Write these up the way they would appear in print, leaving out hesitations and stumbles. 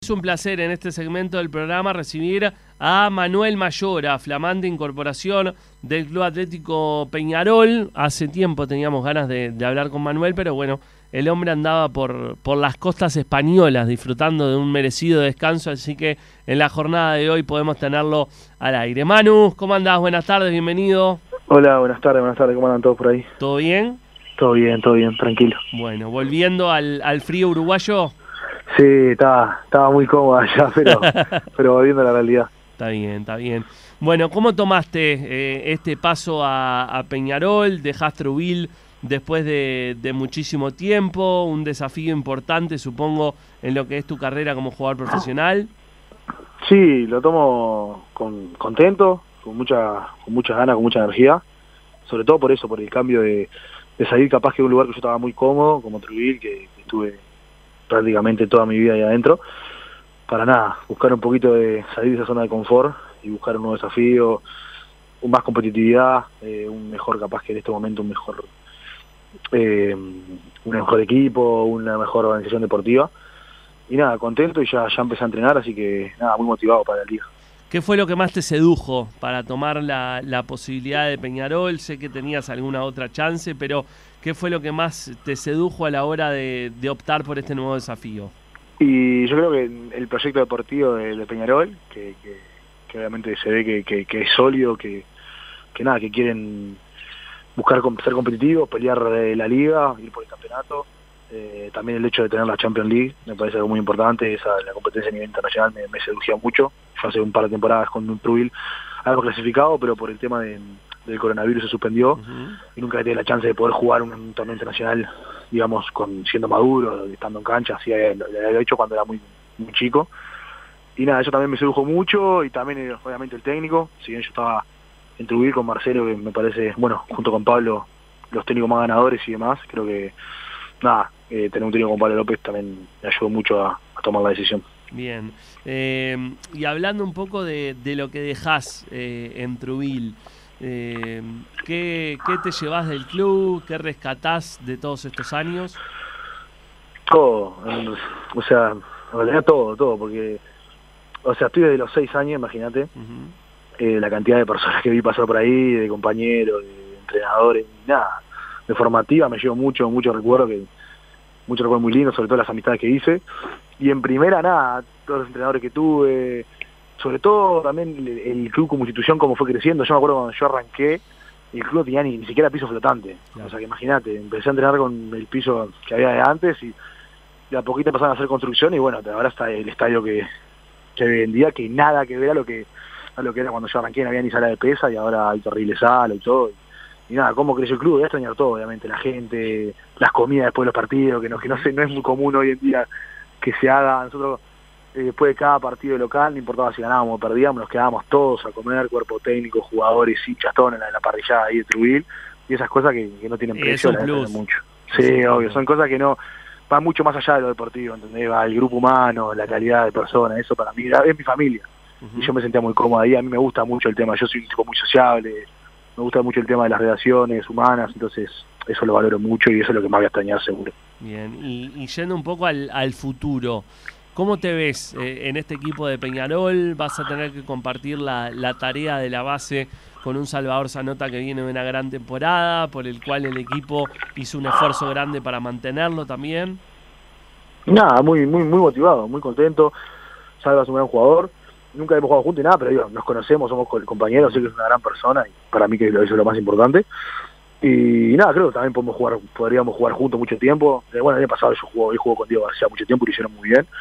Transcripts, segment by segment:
Es un placer en este segmento del programa recibir a Manuel Mayora, flamante incorporación del Club Atlético Peñarol. Hace tiempo teníamos ganas de hablar con Manuel, pero bueno, el hombre andaba por las costas españolas disfrutando de un merecido descanso, así que en la jornada de hoy podemos tenerlo al aire. Manu, ¿cómo andás? Buenas tardes, bienvenido. Hola, buenas tardes, ¿cómo andan todos por ahí? ¿Todo bien? Todo bien, tranquilo. Bueno, volviendo al frío uruguayo. Sí, estaba muy cómodo allá, pero volviendo a la realidad. Está bien. Bueno, ¿cómo tomaste este paso a Peñarol? Dejaste Truville después de muchísimo tiempo, un desafío importante, supongo, en lo que es tu carrera como jugador profesional. Sí, lo tomo contento, con muchas ganas, con mucha energía, sobre todo por eso, por el cambio de salir capaz que de un lugar que yo estaba muy cómodo, como Truville, que estuve prácticamente toda mi vida ahí adentro, para nada, buscar un poquito de salir de esa zona de confort y buscar un nuevo desafío, más competitividad, un mejor capaz que en este momento un mejor equipo, una mejor organización deportiva, y nada, contento y ya empecé a entrenar, así que nada, muy motivado para el día. ¿Qué fue lo que más te sedujo para tomar la posibilidad de Peñarol? Sé que tenías alguna otra chance, pero ¿qué fue lo que más te sedujo a la hora de optar por este nuevo desafío? Y yo creo que el proyecto deportivo de Peñarol, que obviamente se ve que es sólido, que quieren buscar ser competitivos, pelear la liga, ir por el campeonato. También el hecho de tener la Champions League me parece algo muy importante. La competencia a nivel internacional me seducía mucho. Yo hace un par de temporadas con un Truville algo clasificado, pero por el tema del coronavirus se suspendió y nunca tuve la chance de poder jugar un torneo internacional, digamos, siendo maduro, estando en cancha. Así lo había hecho cuando era muy chico. Y nada, eso también me sedujo mucho, y también obviamente el técnico. Si bien yo estaba en Truville con Marcelo, que me parece, bueno, junto con Pablo, los técnicos más ganadores y demás, creo que nada, tener un técnico como Pablo López también me ayudó mucho a tomar la decisión. Bien, y hablando un poco de lo que dejás en Truville, ¿qué te llevas del club? ¿Qué rescatás de todos estos años? Todo, o sea, en realidad todo, porque, o sea, estoy desde los 6 años, imagínate, la cantidad de personas que vi pasar por ahí, de compañeros, de entrenadores, nada, de formativa me llevo mucho recuerdo, muchos recuerdos muy lindos, sobre todo las amistades que hice, y en primera nada, todos los entrenadores que tuve, sobre todo también el club como institución, cómo fue creciendo. Yo me acuerdo cuando yo arranqué, el club no tenía ni siquiera piso flotante, claro. O sea que imagínate, empecé a entrenar con el piso que había de antes y de a poquito empezaron a hacer construcción, y bueno, ahora está el estadio que hoy en día, que nada que ver a lo que era cuando yo arranqué. No había ni sala de pesa y ahora hay terrible sala y todo. Y nada, cómo creció el club, voy a extrañar todo, obviamente, la gente, las comidas después de los partidos, que no es muy común hoy en día que se haga. Nosotros, después de cada partido local, no importaba si ganábamos o perdíamos, nos quedábamos todos a comer, cuerpo técnico, jugadores, hinchas, todos en la parrillada ahí de Truville, y esas cosas que no tienen precio, las plus. Mucho. Sí, obvio, son cosas que no van mucho más allá de lo deportivo, ¿entendés? Va el grupo humano, la calidad de personas, eso para mí es mi familia, y yo me sentía muy cómodo ahí. A mí me gusta mucho el tema, yo soy un tipo muy sociable, me gusta mucho el tema de las relaciones humanas, entonces eso lo valoro mucho y eso es lo que más voy a extrañar seguro. Bien, y yendo un poco al futuro, ¿cómo te ves en este equipo de Peñarol? ¿Vas a tener que compartir la tarea de la base con un Salvador Zanota que viene de una gran temporada, por el cual el equipo hizo un esfuerzo grande para mantenerlo también? Nada, muy motivado, muy contento. Salva es un gran jugador. Nunca hemos jugado juntos ni nada, pero digo, nos conocemos, somos compañeros, sé que es una gran persona y para mí que eso es lo más importante. Y nada, creo que también podríamos jugar juntos mucho tiempo. Bueno, el año pasado yo jugué con Diego García mucho tiempo y lo hicieron muy bien.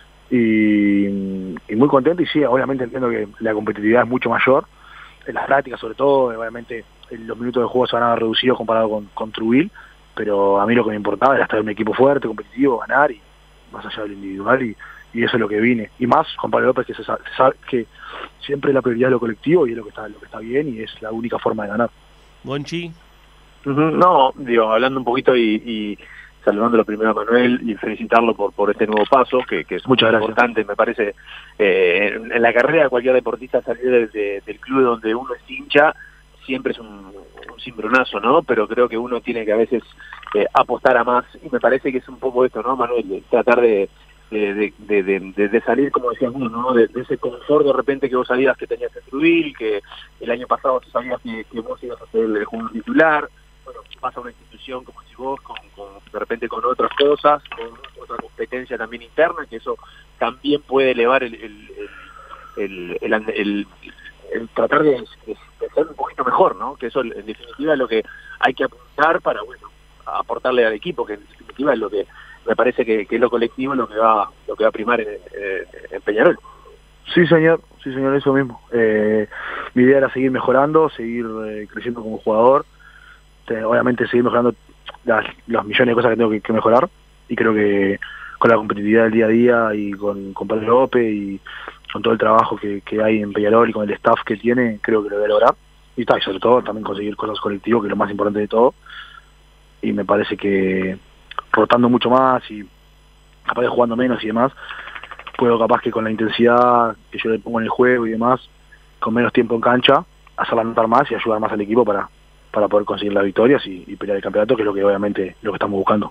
Y muy contento, y sí, obviamente entiendo que la competitividad es mucho mayor, en las prácticas sobre todo, obviamente los minutos de juego se van a ver reducidos comparado con Truville, pero a mí lo que me importaba era estar en un equipo fuerte, competitivo, ganar, y más allá del individual, y eso es lo que vine. Y más con Pablo López, que se sabe que siempre la prioridad es lo colectivo y es lo que está bien y es la única forma de ganar. Gonchi. No, digo, hablando un poquito y saludándolo primero a Manuel y felicitarlo por este nuevo paso, que es muy importante, me parece. En la carrera de cualquier deportista, salir del club donde uno es hincha siempre es un cimbronazo, ¿no? Pero creo que uno tiene que a veces apostar a más, y me parece que es un poco esto, ¿no, Manuel? Tratar de de salir, como decías vos, ¿no? De ese confort de repente que vos sabías que tenías en Trudil, que el año pasado tú sabías que vos ibas a ser el jugador titular. Bueno, pasa a una institución, como decís vos, de repente con otras cosas, con otra competencia también interna, que eso también puede elevar el tratar de ser un poquito mejor, ¿no? Que eso en definitiva es lo que hay que apuntar para, bueno, aportarle al equipo, que en definitiva es lo que me parece que es lo colectivo lo que va a primar en Peñarol. Sí señor, eso mismo. Mi idea era seguir mejorando, seguir creciendo como jugador, obviamente seguir mejorando los millones de cosas que tengo que mejorar, y creo que con la competitividad del día a día y con Pablo López y con todo el trabajo que hay en Peñarol y con el staff que tiene, creo que lo voy a lograr. Y sobre todo también conseguir cosas colectivas, que es lo más importante de todo. Y me parece que rotando mucho más y capaz de jugando menos y demás, puedo capaz que con la intensidad que yo le pongo en el juego y demás, con menos tiempo en cancha, hacerla notar más y ayudar más al equipo para poder conseguir las victorias y pelear el campeonato, que es lo que obviamente lo que estamos buscando.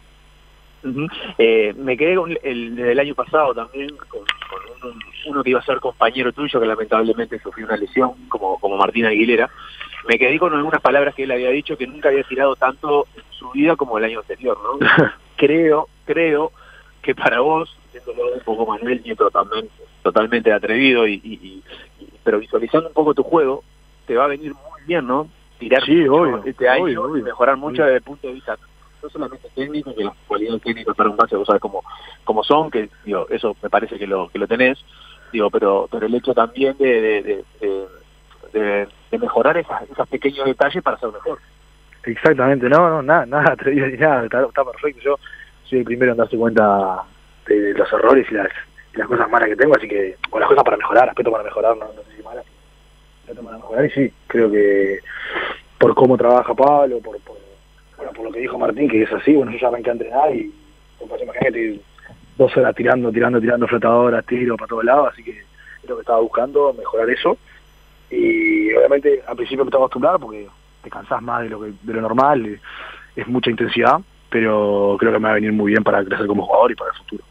Me quedé con el año pasado también con uno que iba a ser compañero tuyo, que lamentablemente sufrió una lesión, como Martín Aguilera. Me quedé con algunas palabras que él había dicho, que nunca había tirado tanto en su vida como el año anterior, ¿no? creo que para vos, siéndolo un poco Manuel Nieto también totalmente atrevido, pero visualizando un poco tu juego, te va a venir muy bien, ¿no? Tirar este año y mejorar mucho desde el punto de vista no solamente técnico, que las cualidades técnicas para un base, vos sabés cómo son, que digo, eso me parece que lo tenés, digo, pero el hecho también de mejorar esos pequeños detalles para ser mejor. Exactamente, nada atrevido ni nada, está perfecto. Yo soy el primero en darse cuenta de los errores y las cosas malas que tengo, así que, o las cosas para mejorar, aspecto para mejorar, no sé si malas, aspecto para mejorar, y sí, creo que por cómo trabaja Pablo, por lo que dijo Martín, que es así, bueno, yo ya arranqué a entrenar y imagínate 2 horas tirando flotadoras, tiro para todos lados, así que es lo que estaba buscando, mejorar eso. Y obviamente al principio me tengo que acostumbrar porque te cansás más de lo normal, es mucha intensidad, pero creo que me va a venir muy bien para crecer como jugador y para el futuro.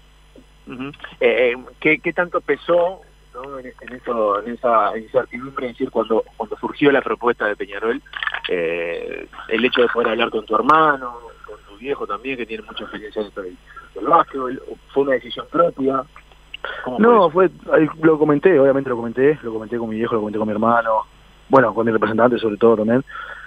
¿Qué tanto pesó, ¿no? en esa incertidumbre, es decir, cuando surgió la propuesta de Peñarol, el hecho de poder hablar con tu hermano, con tu viejo también, que tiene mucha experiencia dentro del básquetbol? ¿Fue una decisión propia? No, lo comenté, obviamente lo comenté con mi viejo, lo comenté con mi hermano, bueno, con mi representante sobre todo también.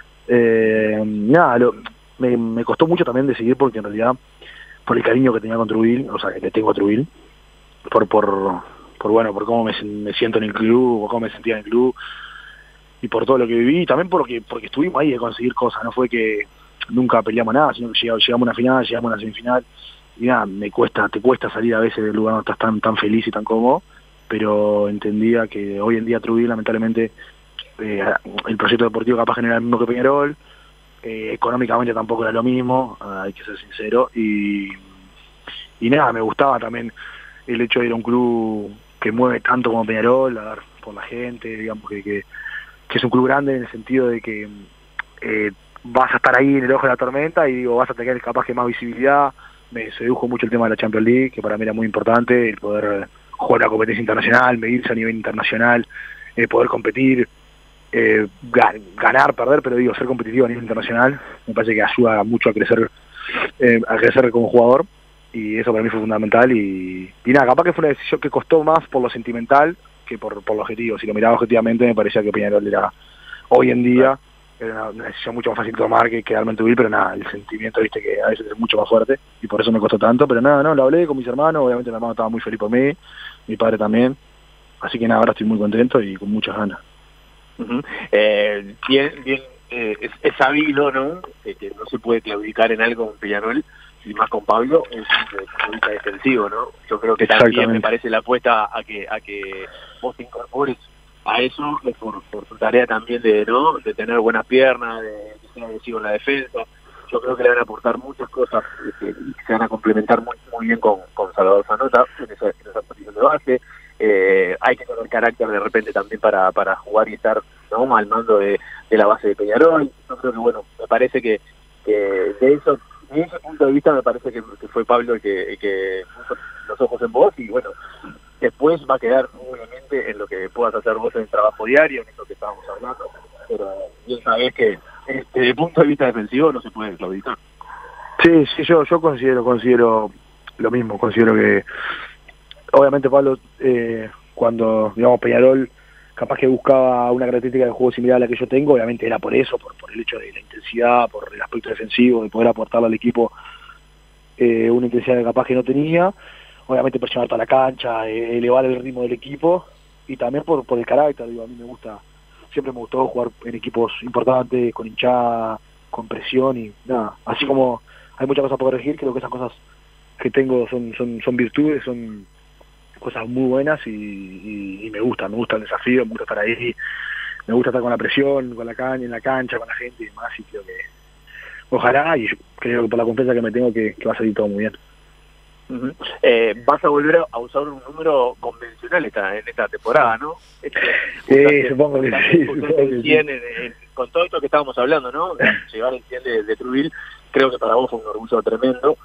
Me costó mucho también decidir, porque en realidad, por el cariño que tenía con Trudil, o sea, que le tengo a Trudil, por cómo me siento en el club, por cómo me sentía en el club, y por todo lo que viví, y también porque estuvimos ahí de conseguir cosas, no fue que nunca peleamos nada, sino que llegamos a una final, llegamos a una semifinal, y nada, te cuesta salir a veces del lugar donde estás tan feliz y tan cómodo, pero entendía que hoy en día Trudil, lamentablemente, el proyecto deportivo capaz genera el mismo que Peñarol, económicamente tampoco era lo mismo, hay que ser sincero, y nada, me gustaba también el hecho de ir a un club que mueve tanto como Peñarol, a ver, por la gente, digamos que es un club grande en el sentido de que vas a estar ahí en el ojo de la tormenta y vas a tener capaz que más visibilidad. Me sedujo mucho el tema de la Champions League, que para mí era muy importante, el poder jugar la competencia internacional, medirse a nivel internacional, poder competir, ganar, perder, pero ser competitivo a nivel internacional, me parece que ayuda mucho a crecer como jugador, y eso para mí fue fundamental, y nada, capaz que fue una decisión que costó más por lo sentimental que por lo objetivo. Si lo miraba objetivamente, me parecía que Peñarol era, hoy en día, era una decisión mucho más fácil de tomar que quedarme en Trudil, pero nada, el sentimiento, viste, que a veces es mucho más fuerte, y por eso me costó tanto, pero nada, lo hablé con mis hermanos, obviamente mi hermano estaba muy feliz por mí, mi padre también, así que nada, ahora estoy muy contento y con muchas ganas. Es sabido, ¿no? Que no se puede claudicar en algo con Peñarol, y más con Pablo, es un defensivo, ¿no? Yo creo que también me parece la apuesta a que vos te incorpores a eso, por tu tarea también de tener buenas piernas, de ser agresivo en la defensa. Yo creo que le van a aportar muchas cosas que se van a complementar muy bien con Salvador Zanota en esa posición de base. Hay que tener carácter de repente también para jugar y estar, ¿no?, al mando de la base de Peñarol. Yo creo que, bueno, me parece que de ese punto de vista me parece que fue Pablo el que puso los ojos en vos y bueno, después va a quedar obviamente en lo que puedas hacer vos en el trabajo diario, en eso que estábamos hablando, pero bien sabés que desde el punto de vista defensivo no se puede claudicar. Sí, yo considero lo mismo, considero que obviamente Pablo, cuando digamos Peñarol capaz que buscaba una característica de juego similar a la que yo tengo, obviamente era por eso, por el hecho de la intensidad, por el aspecto defensivo, de poder aportarle al equipo una intensidad que capaz que no tenía, obviamente presionar toda la cancha, elevar el ritmo del equipo, y también por el carácter, digo, a mí siempre me gustó jugar en equipos importantes, con hinchada, con presión, y nada, así como hay muchas cosas por corregir, creo que esas cosas que tengo son virtudes, son cosas muy buenas y me gusta el desafío, me gusta estar ahí, me gusta estar con la presión, con la caña, en la cancha, con la gente y demás, y creo que ojalá, y yo creo que por la confianza que me tengo que va a salir todo muy bien. Vas a volver a usar un número convencional en esta temporada, ¿no? Supongo que sí. Con todo esto que estábamos hablando, ¿no? Llegar el 100 de Truville, creo que para vos fue un orgullo tremendo,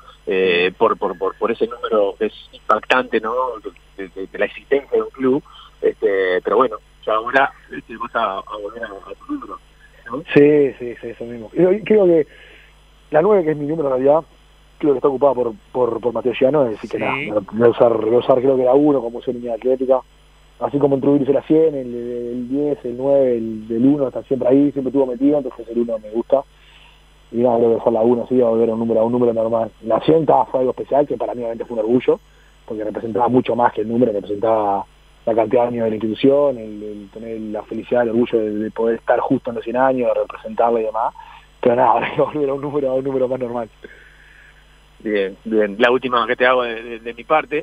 por ese número que es impactante, ¿no? De la existencia de un club, pero bueno, ya ahora vas a volver a tu número, ¿no? Sí, eso mismo. Creo que la 9, que es mi número en realidad, creo que está ocupada por Mateo Giano, así que nada, voy a usar creo que la 1 como su línea atlética, así como en Truville hice la 100, el 10, el 9, el 1 está siempre ahí, siempre estuvo metido, entonces el 1 me gusta, y nada, creo que usar la 1 sí, va a volver a un número normal. La 100 fue algo especial, que para mí obviamente fue un orgullo, porque representaba mucho más que el número, representaba la cantidad de años de la institución, el tener la felicidad, el orgullo de poder estar justo en los 100 años, de representarla y demás, pero nada, ahora hay que volver a un número más normal. Bien. La última que te hago de mi parte,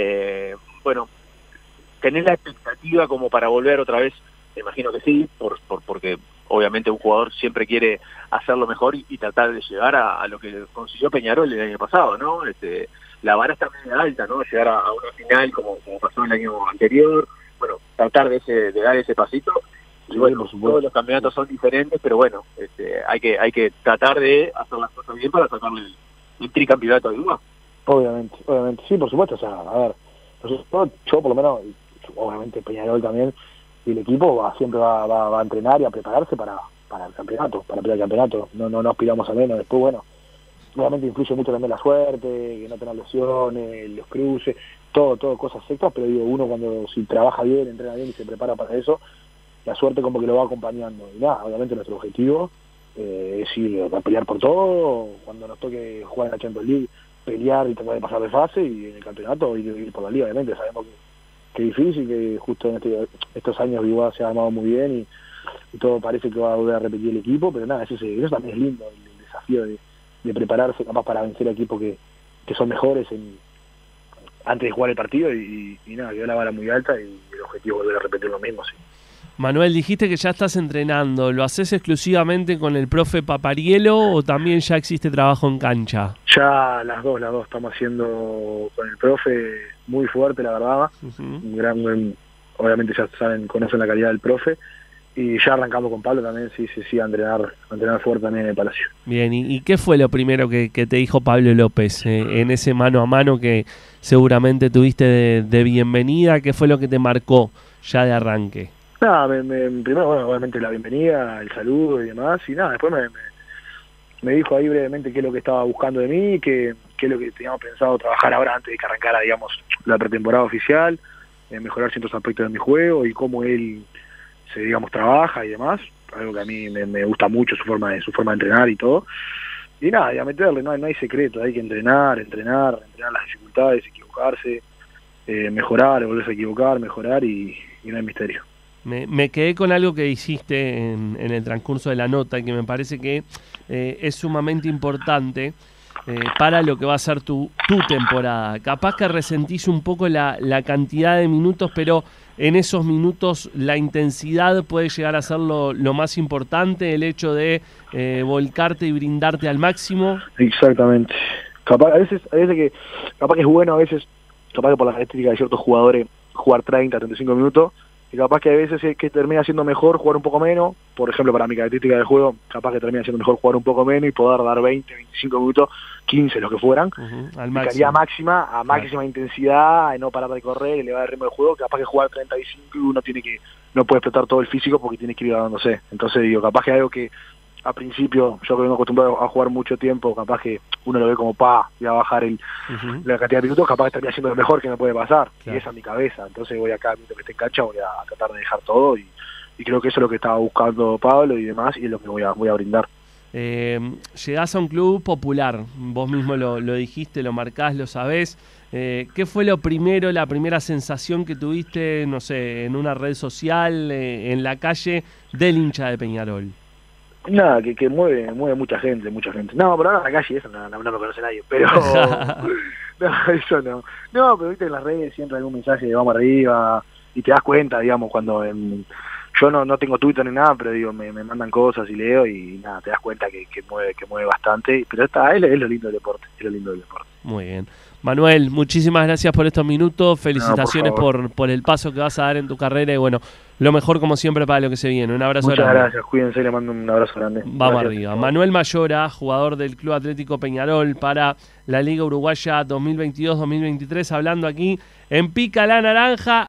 bueno, ¿tenés la expectativa como para volver otra vez? Me imagino que sí, porque obviamente un jugador siempre quiere hacerlo mejor y tratar de llegar a lo que consiguió Peñarol el año pasado, ¿no? La vara está medio alta, ¿no? Llegar a una final como pasó el año anterior, bueno, tratar de dar ese pasito. Y bueno, todos los campeonatos son diferentes, pero bueno, hay que tratar de hacer las cosas bien para sacarle el tricampeonato de duda. Obviamente, sí, por supuesto, o sea, a ver, yo por lo menos, obviamente Peñarol también, y el equipo siempre va a entrenar y a prepararse para el campeonato, para pelear el campeonato, no aspiramos a menos. Después, bueno, obviamente influye mucho también la suerte, que no tener lesiones, los cruces, todo cosas extras, pero digo, uno cuando si trabaja bien, entrena bien y se prepara para eso, la suerte como que lo va acompañando. Y nada, obviamente nuestro objetivo es ir a pelear por todo, cuando nos toque jugar en la Champions League, pelear y tratar de pasar de fase, y en el campeonato ir por la liga. Obviamente sabemos que es difícil, que justo en estos años Vigua se ha armado muy bien y todo parece que va a volver a repetir el equipo, pero nada, eso también es lindo, el desafío de prepararse capaz para vencer a equipos que son mejores antes de jugar el partido y nada, quedó la vara muy alta y el objetivo es volver a repetir lo mismo, sí. Manuel, dijiste que ya estás entrenando. ¿Lo haces exclusivamente con el profe Paparielo o también ya existe trabajo en cancha? Ya las dos estamos haciendo con el profe muy fuerte, la verdad. Obviamente ya conocen la calidad del profe. Y ya arrancamos con Pablo también, sí, a entrenar fuerte también en el Palacio. Bien, ¿y qué fue lo primero que te dijo Pablo López en ese mano a mano que seguramente tuviste de bienvenida? ¿Qué fue lo que te marcó ya de arranque? Nada, primero, bueno, obviamente la bienvenida, el saludo y demás, y nada, después me dijo ahí brevemente qué es lo que estaba buscando de mí, qué es lo que teníamos pensado trabajar ahora antes de que arrancara, digamos, la pretemporada oficial, mejorar ciertos aspectos de mi juego y cómo él digamos, trabaja y demás, algo que a mí me gusta mucho, su forma de entrenar y todo, y nada, y a meterle, no hay secreto, hay que entrenar las dificultades, equivocarse, mejorar, volverse a equivocar, mejorar y no hay misterio. Me quedé con algo que hiciste en el transcurso de la nota y que me parece que es sumamente importante para lo que va a ser tu temporada. Capaz que resentís un poco la cantidad de minutos, pero en esos minutos la intensidad puede llegar a ser lo más importante, el hecho de volcarte y brindarte al máximo. Capaz que es bueno, a veces, capaz que por las características de ciertos jugadores, jugar 30, 35 minutos, y capaz que a veces es que termina siendo mejor jugar un poco menos. Por ejemplo, para mi característica de juego, capaz que termina siendo mejor jugar un poco menos y poder dar 20, 25 minutos, 15, los que fueran, al de calidad máxima, a máxima intensidad, y no parar de correr, elevar el ritmo de juego. Capaz que jugar 35 y uno no puede explotar todo el físico porque tiene que ir dándose. Entonces digo, capaz que algo que a principio, yo que vengo acostumbrado a jugar mucho tiempo, capaz que uno lo ve como y a bajar la cantidad de minutos, capaz que termina siendo lo mejor que me puede pasar. Claro. Y esa es mi cabeza. Entonces voy acá, mientras que esté en cancha, voy a tratar de dejar todo y creo que eso es lo que estaba buscando Pablo y demás, y es lo que voy a brindar. Llegás a un club popular, vos mismo lo dijiste, lo marcás, lo sabés. ¿Qué fue la primera sensación que tuviste, no sé, en una red social, en la calle, del hincha de Peñarol? Nada, que mueve mucha gente. No, pero ahora en la calle eso no me conoce nadie, pero no, eso no. No, pero viste en las redes siempre hay algún mensaje de vamos arriba y te das cuenta, digamos, cuando yo no tengo Twitter ni nada, pero digo, me mandan cosas y leo y nada, te das cuenta que mueve bastante, pero es lo lindo del deporte, Muy bien. Manuel, muchísimas gracias por estos minutos, felicitaciones por el paso que vas a dar en tu carrera y bueno, lo mejor como siempre para lo que se viene. Un abrazo grande. Muchas gracias, cuídense, le mando un abrazo grande. Vamos arriba. Manuel Mayora, jugador del Club Atlético Peñarol para la Liga Uruguaya 2022-2023, hablando aquí en Pica la Naranja.